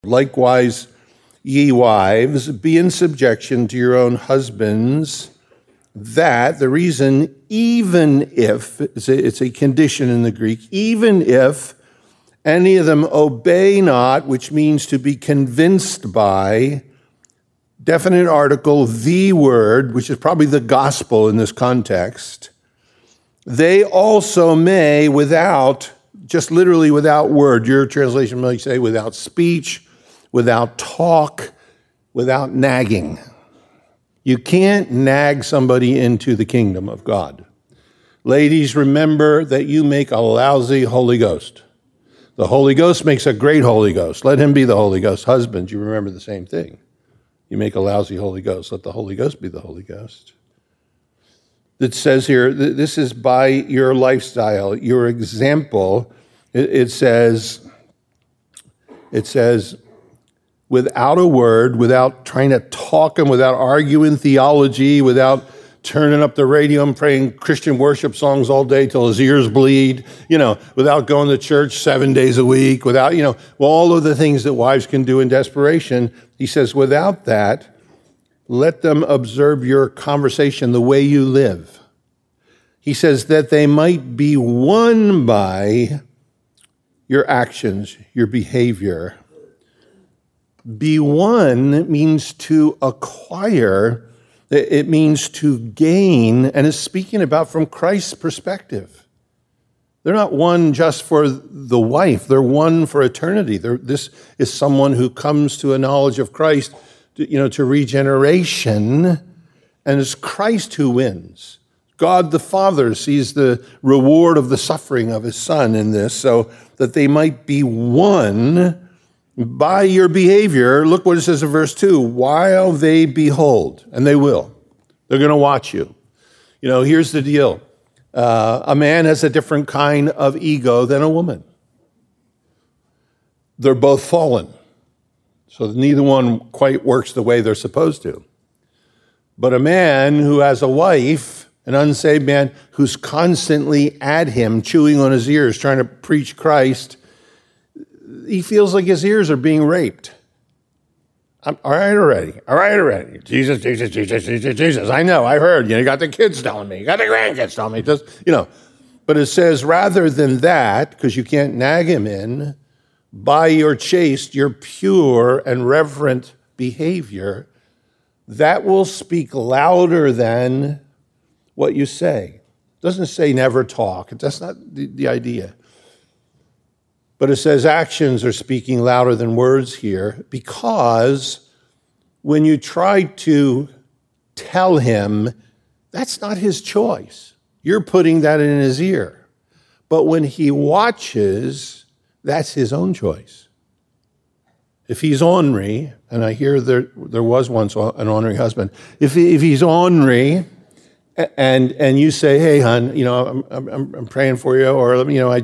Likewise, ye wives, be in subjection to your own husbands, that the reason, even if, it's a condition in the Greek, even if any of them obey not, which means to be convinced by, definite article, the word, which is probably the gospel in this context, they also may, without, just literally without word, your translation might say without speech, without talk, without nagging. You can't nag somebody into the kingdom of God. Ladies, remember that you make a lousy Holy Ghost. The Holy Ghost makes a great Holy Ghost. Let him be the Holy Ghost. Husbands, you remember the same thing. You make a lousy Holy Ghost. Let the Holy Ghost be the Holy Ghost. It says here, this is by your lifestyle, your example. It says, without a word, without trying to talk and without arguing theology, without turning up the radio and praying Christian worship songs all day till his ears bleed, without going to church 7 days a week, without, all of the things that wives can do in desperation. He says, without that, let them observe your conversation, the way you live. He says that they might be won by your actions, your behavior. Be won means to acquire, it means to gain, and is speaking about from Christ's perspective. They're not won just for the wife, they're won for eternity. This is someone who comes to a knowledge of Christ, to regeneration, and it's Christ who wins. God the Father sees the reward of the suffering of his Son in this, so that they might be won by your behavior. Look what it says in verse 2, while they behold, and they will. They're going to watch you. Here's the deal. A man has a different kind of ego than a woman. They're both fallen, so neither one quite works the way they're supposed to. But a man who has a wife, an unsaved man who's constantly at him, chewing on his ears, trying to preach Christ, he feels like his ears are being raped. All right already. Jesus. I know, I heard. You got the kids telling me. You got the grandkids telling me. But it says, rather than that, because you can't nag him in, by your chaste, your pure and reverent behavior, that will speak louder than what you say. It doesn't say never talk. That's not the idea. But it says actions are speaking louder than words here, because when you try to tell him, that's not his choice. You're putting that in his ear. But when he watches, that's his own choice. If he's ornery, and I hear there was once an ornery husband, if he's ornery, and you say, hey, hon, I'm praying for you, or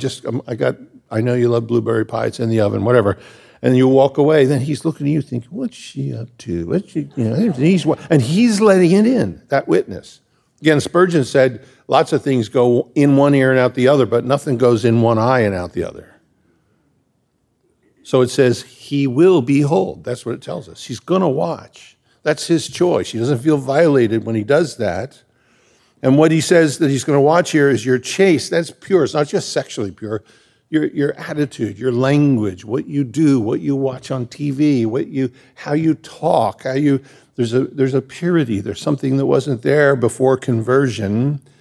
I know you love blueberry pie, it's in the oven, whatever, and you walk away, then he's looking at you thinking, what's she up to? And he's letting it in, that witness. Again, Spurgeon said, lots of things go in one ear and out the other, but nothing goes in one eye and out the other. So it says, he will behold. That's what it tells us. He's going to watch. That's his choice. He doesn't feel violated when he does that. And what he says that he's going to watch here is your chaste. That's pure. It's not just sexually pure. Your attitude, your language, what you do, what you watch on TV, how you talk, there's a purity. There's something that wasn't there before conversion.